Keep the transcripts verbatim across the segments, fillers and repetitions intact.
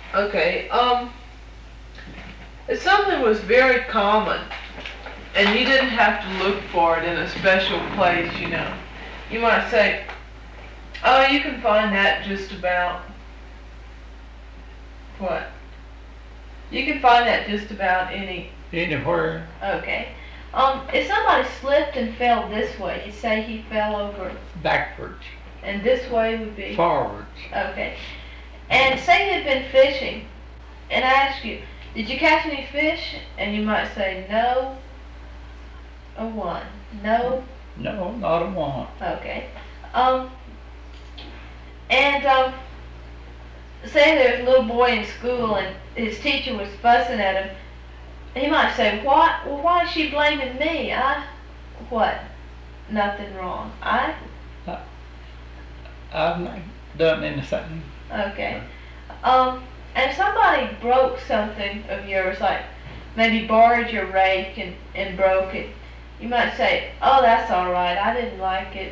Okay, um, if something was very common and you didn't have to look for it in a special place, you know, you might say, oh, you can find that just about, what? You can find that just about any, Anywhere. Okay. Um, if somebody slipped and fell this way, you say he fell over, Backwards. and this way would be? Forwards. Okay. And say you've been fishing, and I ask you, did you catch any fish? And you might say no, or one. No? No, not a one. Okay. Um, and, um, say there's a little boy in school and his teacher was fussing at him. He might say, what? Well, why is she blaming me? I, what? Nothing wrong. I? I've not done anything. Okay. Um, and if somebody broke something of yours, like maybe borrowed your rake and, and broke it, you might say, oh, that's all right. I didn't like it.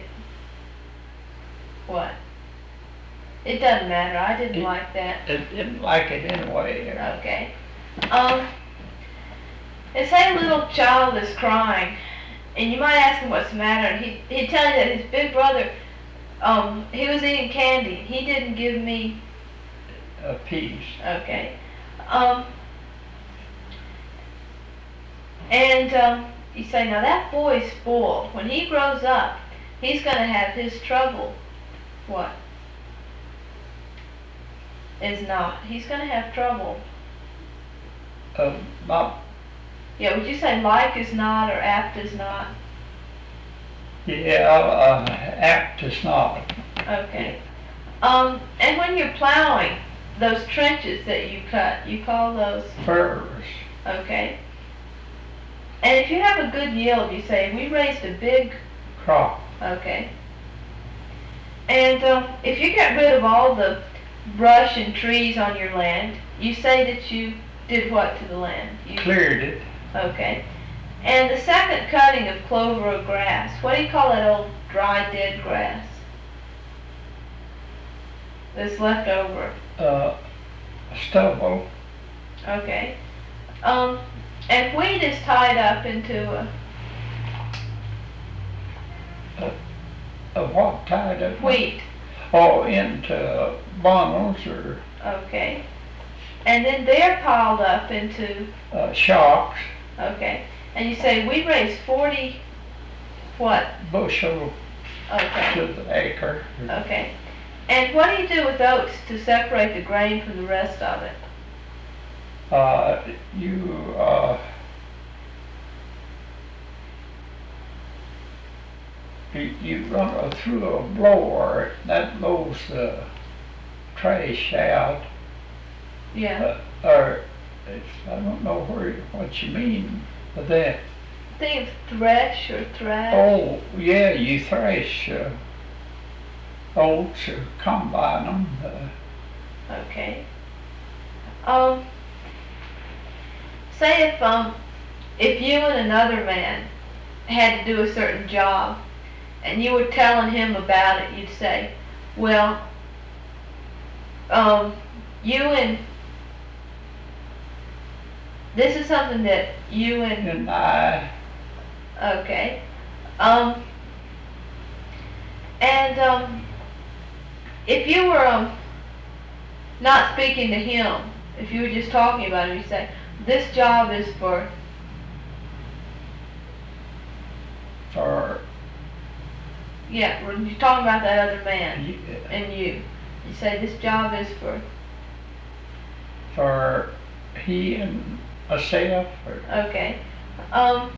What? It doesn't matter. I didn't It- like that. I didn't like it anyway. Okay. Um, and say a little child is crying, and you might ask him what's the matter, and he, he'd tell you that his big brother, um, he was eating candy. He didn't give me, A piece. okay. Um, and, um, you say, now that boy's spoiled. When he grows up, he's gonna have his trouble. What? Is not. He's gonna have trouble. Uh, not, Yeah, would you say like is not or apt is not? yeah, uh, apt is not. Okay. Um, and when you're plowing, those trenches that you cut, you call those, Furs. okay. And if you have a good yield, you say, we raised a big, Crop. okay. And um, if you get rid of all the brush and trees on your land, you say that you did what to the land? You, Cleared it. okay. And the second cutting of clover or grass, what do you call that old dry dead grass that's left over? Uh, stubble. Okay. Um, and wheat is tied up into a Uh, what tied up? wheat. Oh, into bundles or Okay. And then they're piled up into, uh, shocks, okay. And you say, we raised forty, what? bushel Okay. to the acre. Okay. And what do you do with oats to separate the grain from the rest of it? Uh, you, uh, you, you run it through a blower that blows the trash out. Yeah. Uh, or it's, I don't know where what you mean by that. Think of thresh or thrash. Oh, yeah, you thrash uh, oats or combine them. Uh, Okay. Um, say if, um, if you and another man had to do a certain job and you were telling him about it, you'd say, well, um, you and, this is something that you and, and I, okay, um, and, um, if you were, um, not speaking to him, if you were just talking about him, you say, this job is for, for yeah, when you're talking about that other man you- and you, you say, this job is for, for he and myself, or okay, um,